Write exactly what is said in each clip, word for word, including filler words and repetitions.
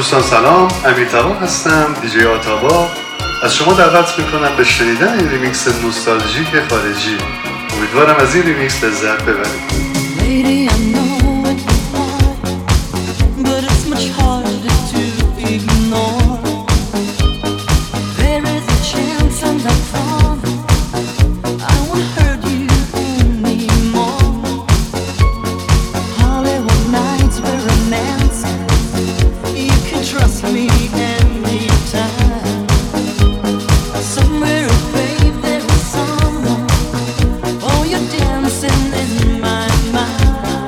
دوستان سلام، امیر تمام هستم، دیجی آتابا. از شما دعوت میکنم به شنیدن این ریمیکس نوستالژیک خارجی. امیدوارم از این ریمیکس لذت ببرید. Lady, I know it was hard, but it's much harder to ignore. There is a chance I'm not wrong. I won't hurt you anymore. Hollywood nights were romantic. You can trust me anytime. Somewhere, babe, there is someone. Oh, you're dancing in my mind.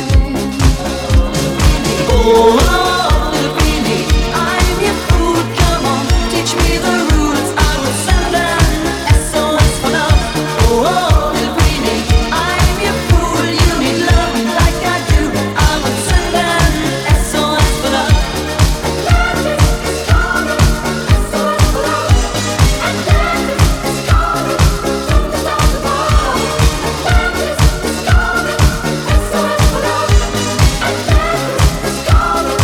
Oh, Lupini, I'm your fool. Come on, teach me the rules. I will send an S O S for love. Oh, Lupini, I'm your fool. You need love like I do. I will send an S O S for love. Atlantis is calling, S O S for love. Atlantis is calling, from the stars above. Atlantis is calling, S O S for love. Atlantis is calling, from the stars above.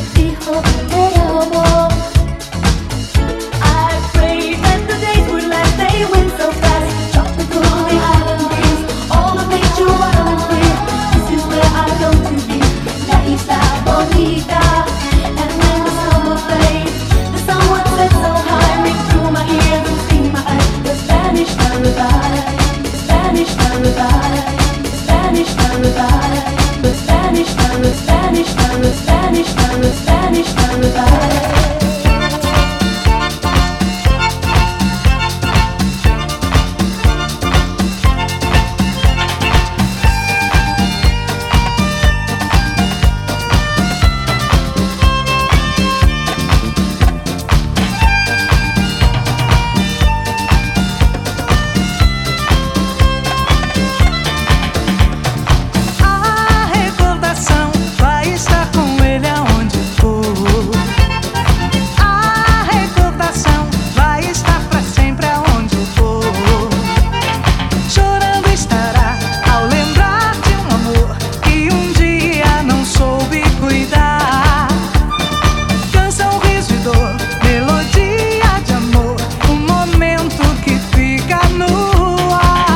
dijo te amo. I prayed that the days would last, they went so fast. Tropical the island breeze, all of nature wild and free. This is where I long to be, La Isla Bonita. And when the summer fades, the sun would set so high, ring through my ears and sting my eyes. The Spanish paradise, the Spanish paradise, the Spanish paradise, the Spanish paradise, Spanish paradise, Spanish paradise, Spanish paradise. A recordação vai estar com ele aonde for. A recordação vai estar pra sempre aonde for. Chorando estará ao lembrar de um amor que um dia não soube cuidar. Canção, riso e dor, melodia de amor, um momento que fica no ar.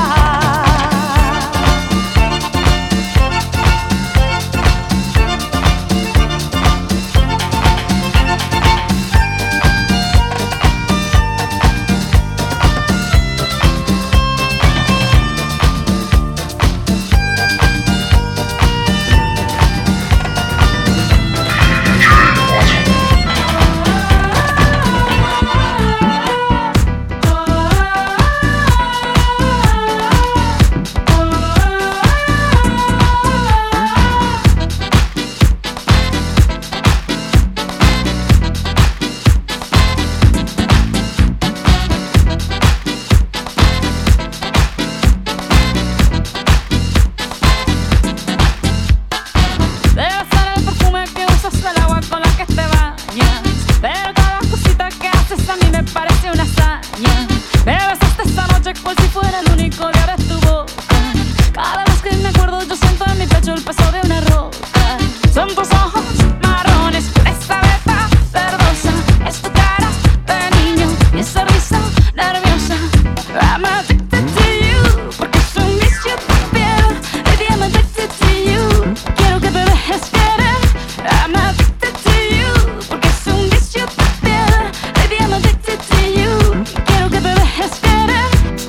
Debe ser el perfume que usas, el agua con la que te bañas. Pero cada cosita que haces a mí me parece una hazaña. Me besaste esta noche cual si fuera el único de ahora tu boca. Cada vez que me acuerdo yo siento en mi pecho el peso de una roca. Son tus ojos marrones, esa beta verdosa. Es tu cara de niño y esa risa nerviosa. I'm addicted to you, porque es un vicio tu piel. Baby, I'm addicted to you. Quiero que te dejes querer. I'm addicted to you, porque es un vicio tu piel. Baby, I'm addicted to you. Quiero que te dejes querer.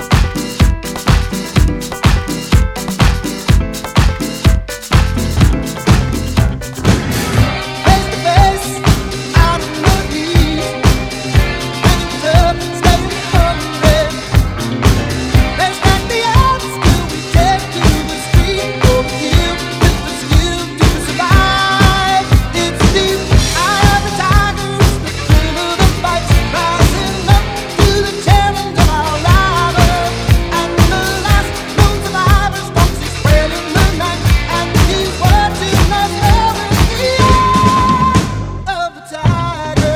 Face to face, out in the east, picking up, staying hungry. Let's stack the odds till we take to the street. Over here with the skill to survive. It's deep, eye of the tigers, the thrill of the fight, rising up to the challenge of our rivals. And the last known survivors won't see spreading the night. And he's watching us all in the eye of the tiger.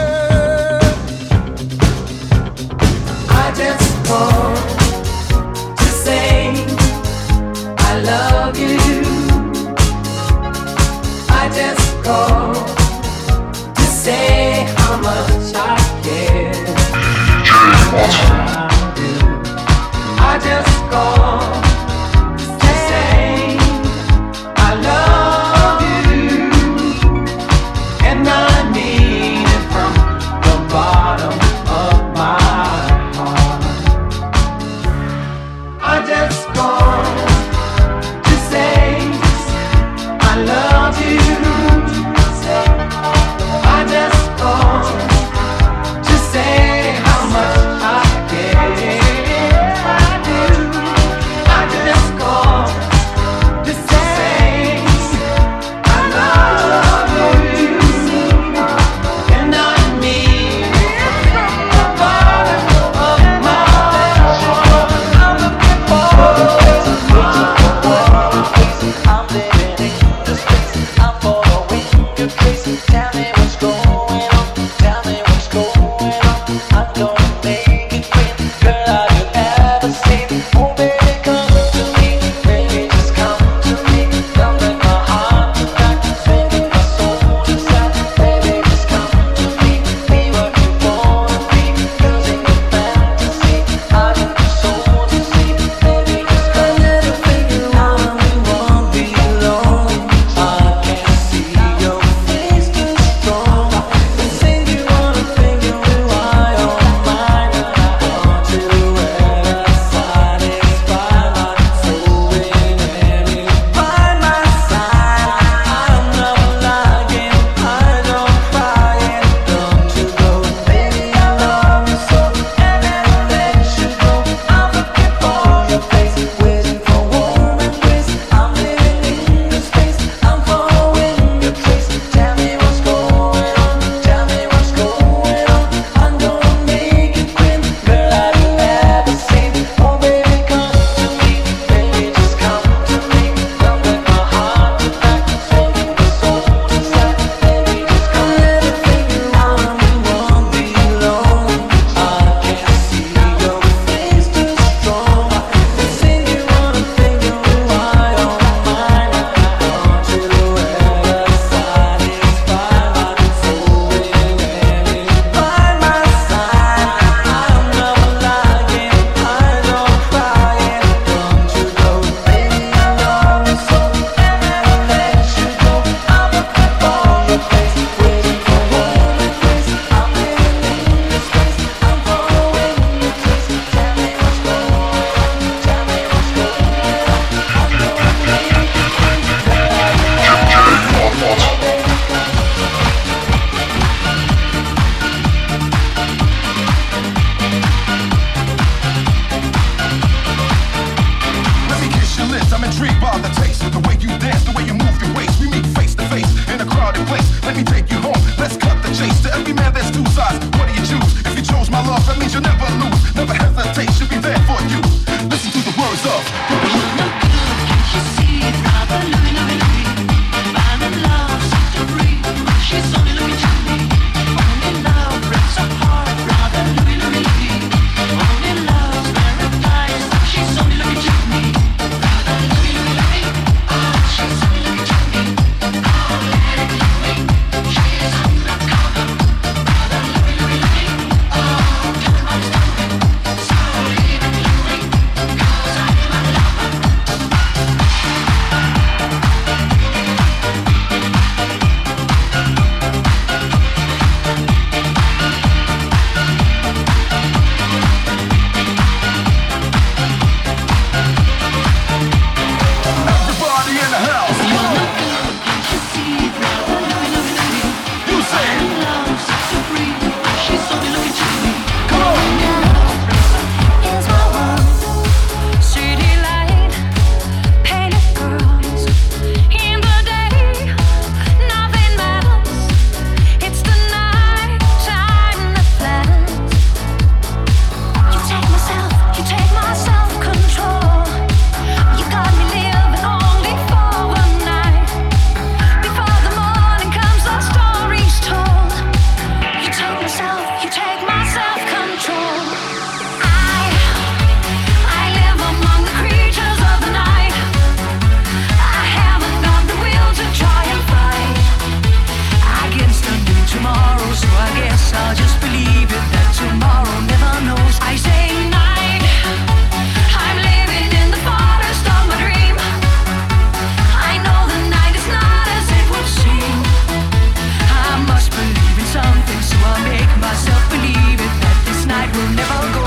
I just called to say I love you. I just called to say how much I care. I just called to say I love you, and I mean it from the bottom of my heart. I just called to say I love you. I just called tomorrow, so I guess I'll just believe it that tomorrow never knows. I say night, I'm living in the forest of my dream. I know the night is not as it would seem. I must believe in something, so I make myself believe it that this night will never go.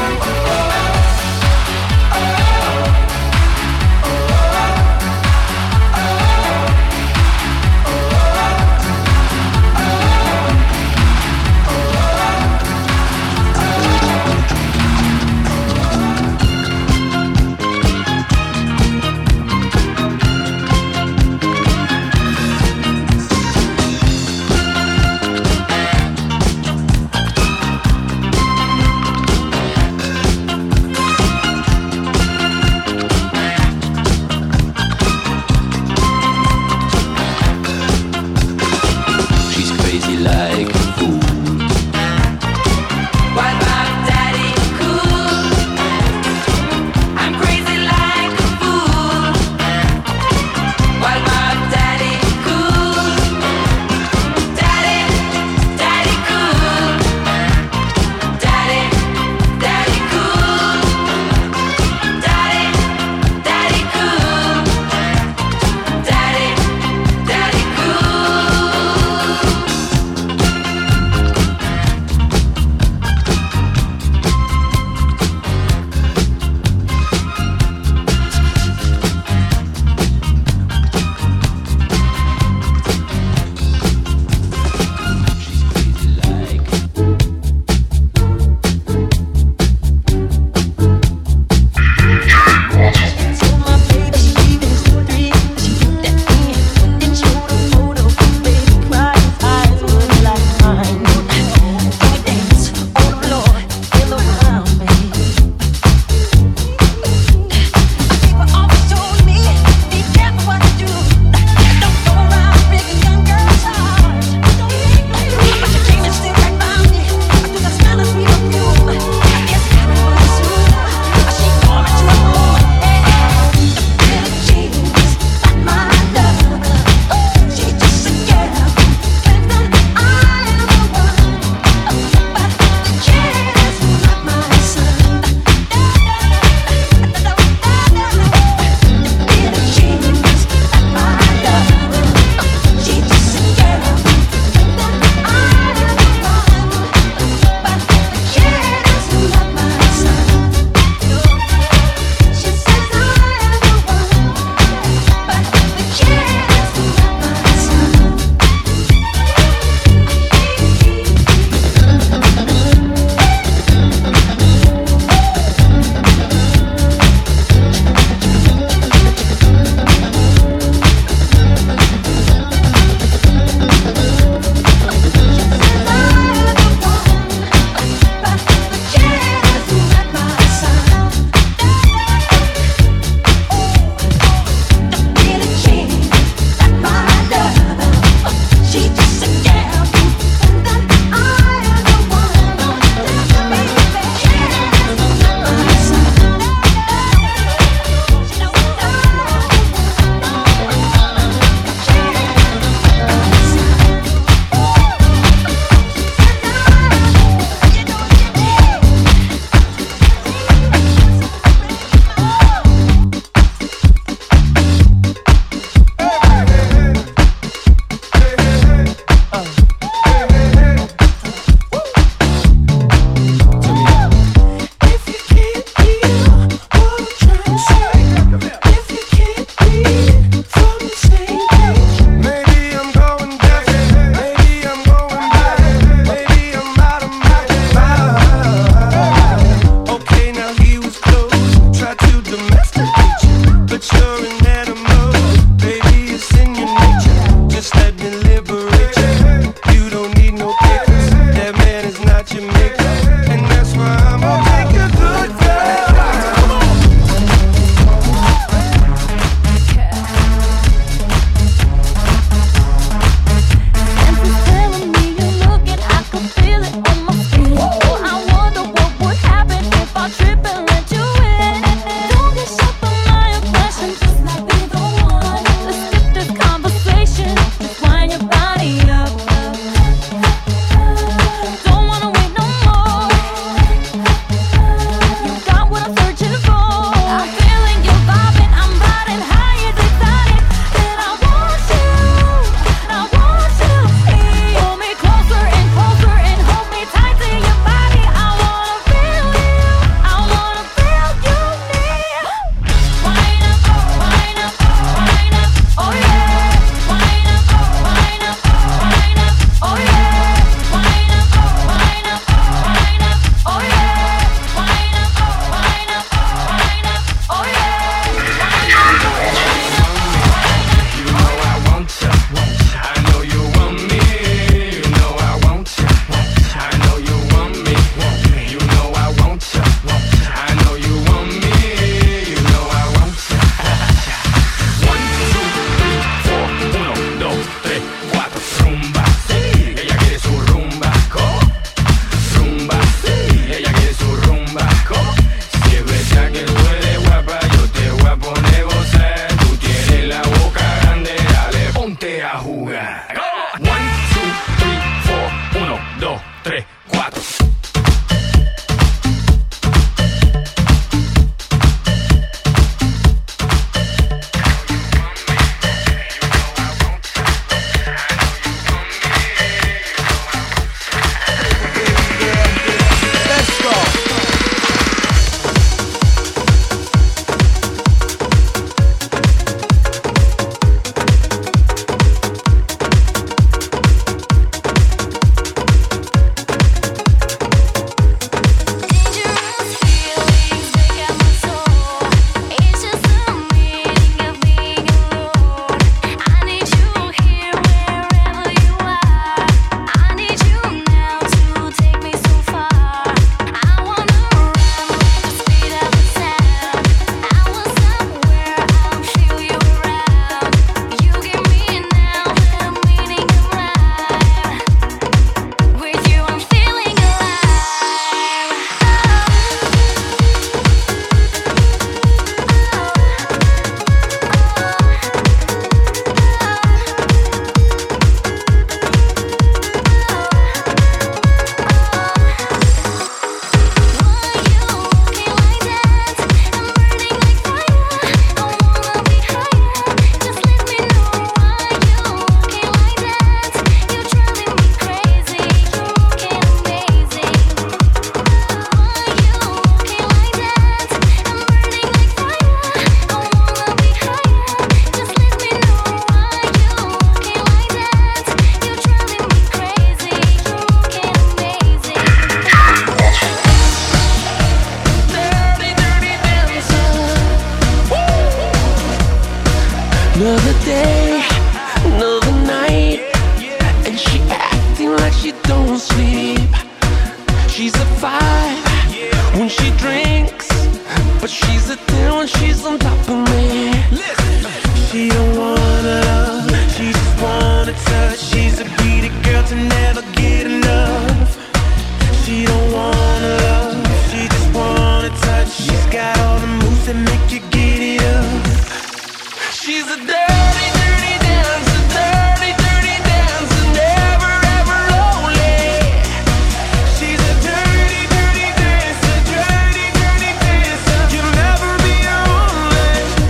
don't sleep. She's a five when she drinks, but she's a ten when she's on top of me. She don't wanna love, she just wanna touch. She's a greedy girl to never get enough. She don't wanna love, she just wanna touch. She's got all the moves that make you get it up. She's a dirty, dirty dancer, dirty, dirty dancer, never ever lonely. She's a dirty, dirty dancer, dirty, dirty dancer. You'll never be lonely.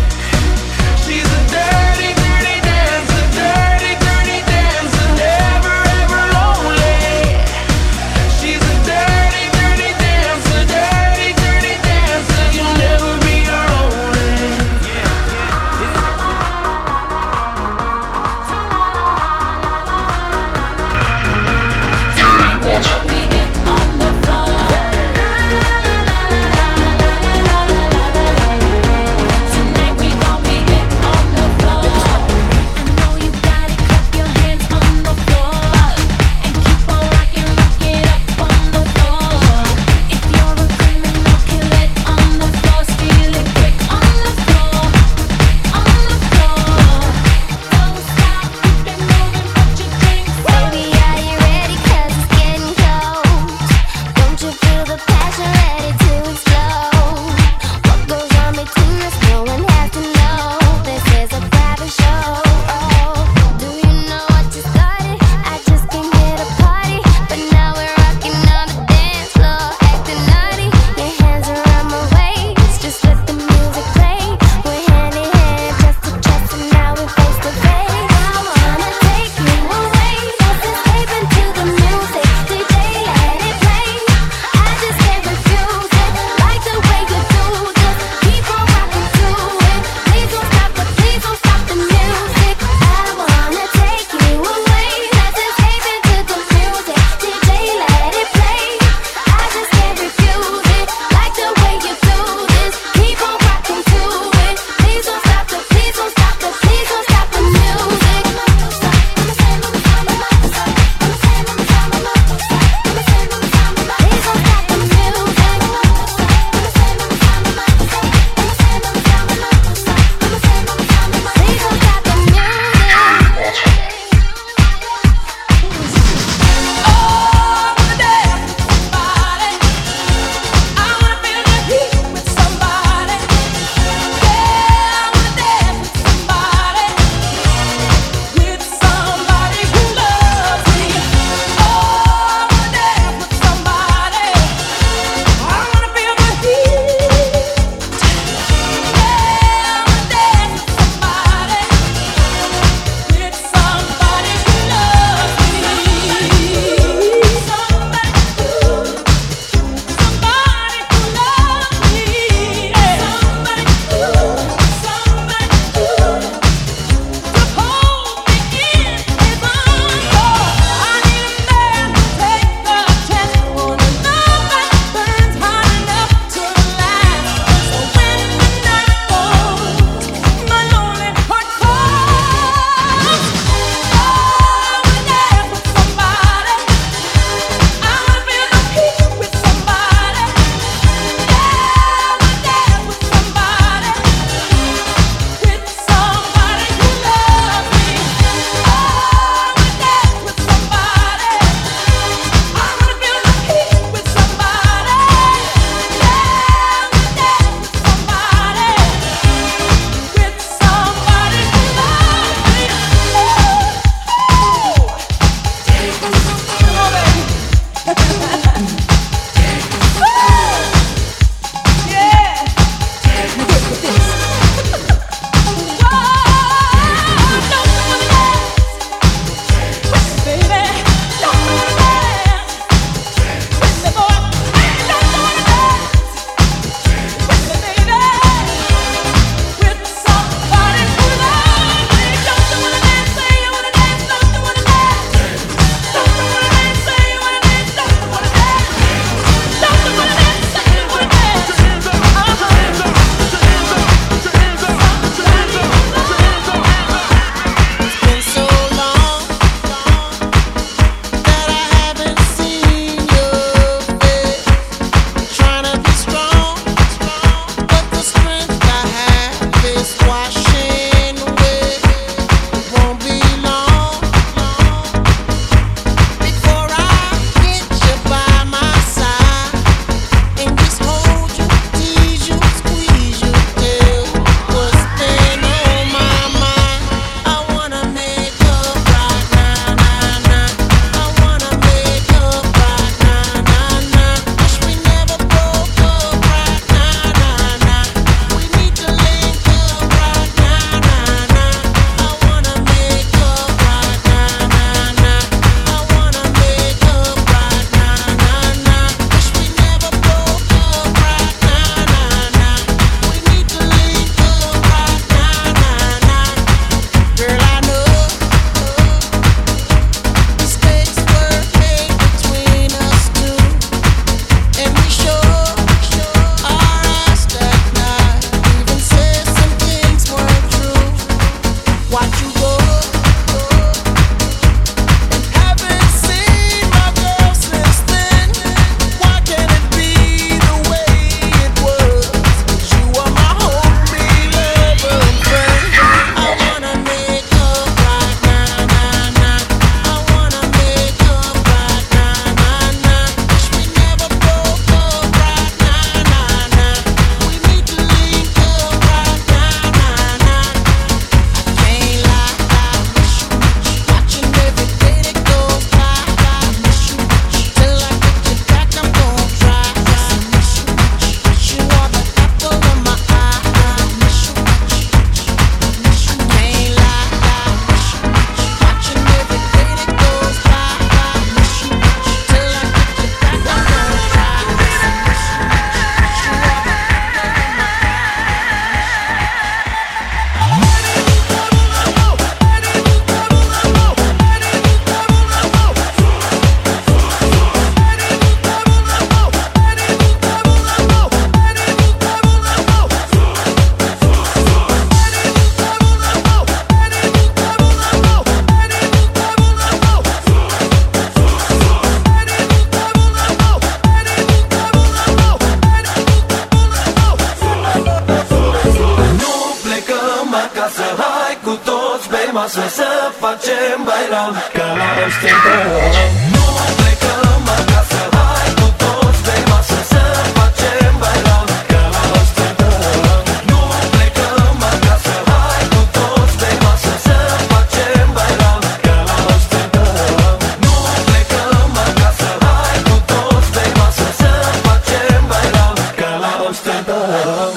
masă să facem bailam ca la Amsterdam. Nu mai plecăm acasă, hai cu toți pe masă să facem bailam ca la Amsterdam. Nu mai plecăm acasă, hai cu toți pe masă să facem bailam ca la Amsterdam. Nu mai plecăm acasă, hai cu toți pe masă să facem bailam ca la Amsterdam.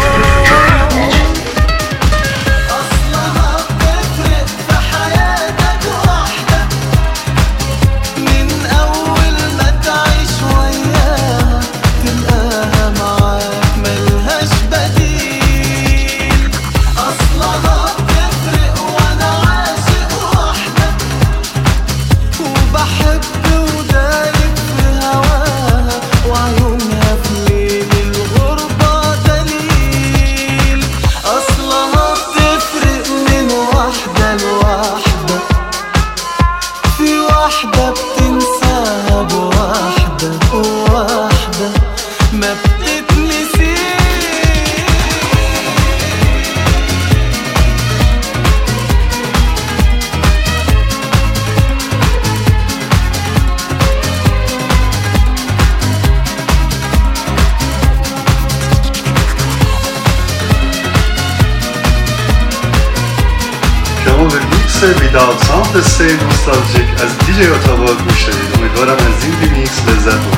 أصلها بتفرق في حياتك وحدة من أول ما تعيش وياها تلقاها معاك ملهاش بديل. أصلها بتفرق وأنا عاشق وحدة وبحب ودايب في هواها وعيونها في ليل الغربة دليل. أصلها بتفرق من واحدة لواحدة في واحدة بتنساها بواحدة وواحدة ما بتتنسيش. شما به میکس ویداوت ساوند سه نوستالژیک از دیجی اتاوا گوش دادید. امیدوارم از این ریمیکس لذت ببرید.